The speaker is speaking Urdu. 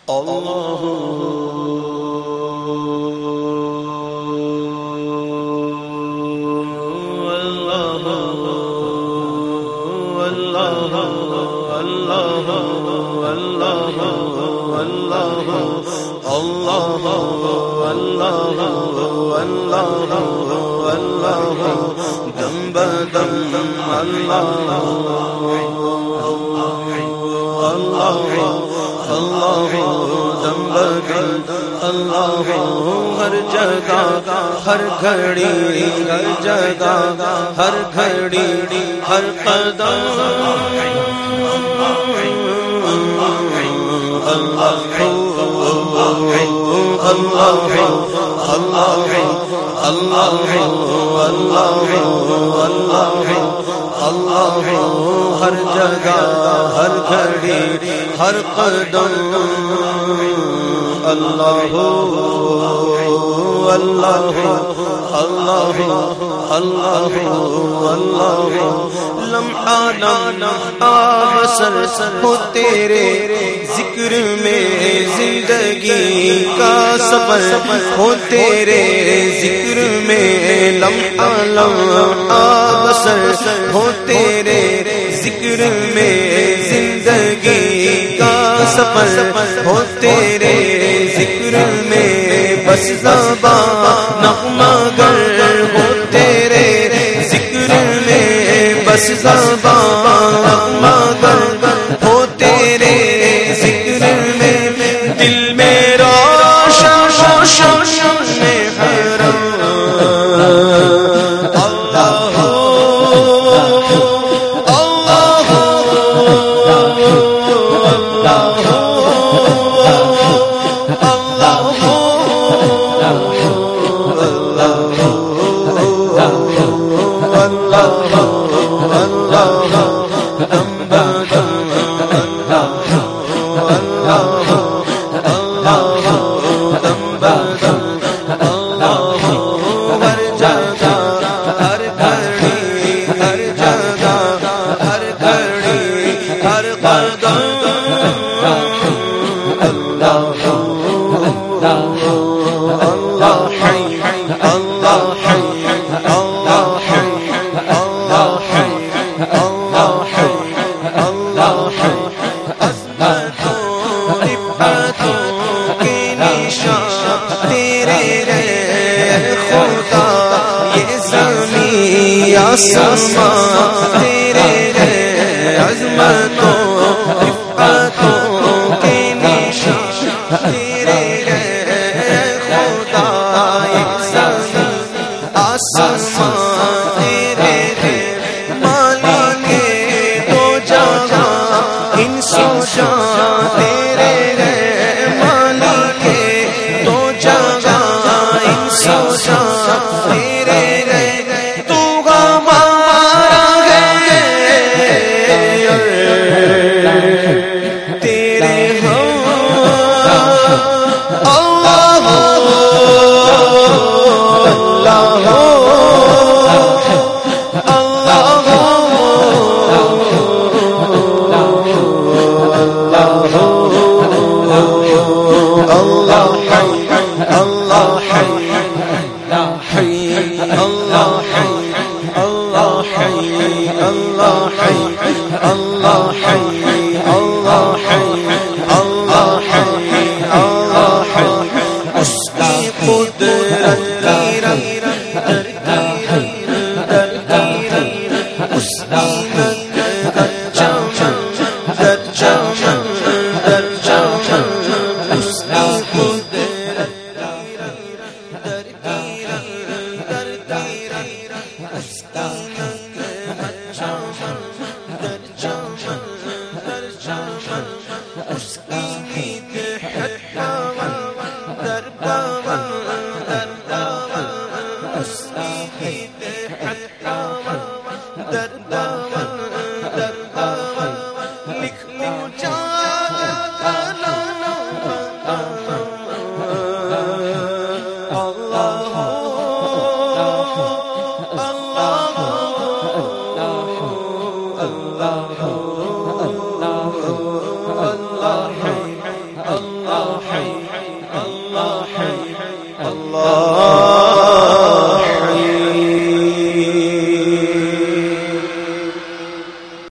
اللہ دم بدم اللہ دم بدم اللہ ہر جگہ ہر گھڑی ہر جگہ ہر گھڑی ہر قدم اللہ ہر جگہ ہر گھڑی ہر قدم اللہ اللہ اللہ اللہ اللہ لمحہ لمحہ بسر ہو تیرے ذکر میں زندگی کا سفر ہو تیرے ذکر میں لمحہ لمحہ بسر ہو تیرے ذکر میں زندگی کا سفر ہو تیرے ذکر میں بس زبان نغمہ گر ہو تیرے ذکر میں بس زبان نغمہ گر ہو تیرے ذکر میں دل میں روشن روشن میں حرم اللہ آسمان تیرے عظمتوں رفعتوں کے نشان تیرے خدا یہ زمین آسمان تیرے مالک دو جہاں انس و جان تیرے مالک دو جہاں انس و جان تیرے اس کی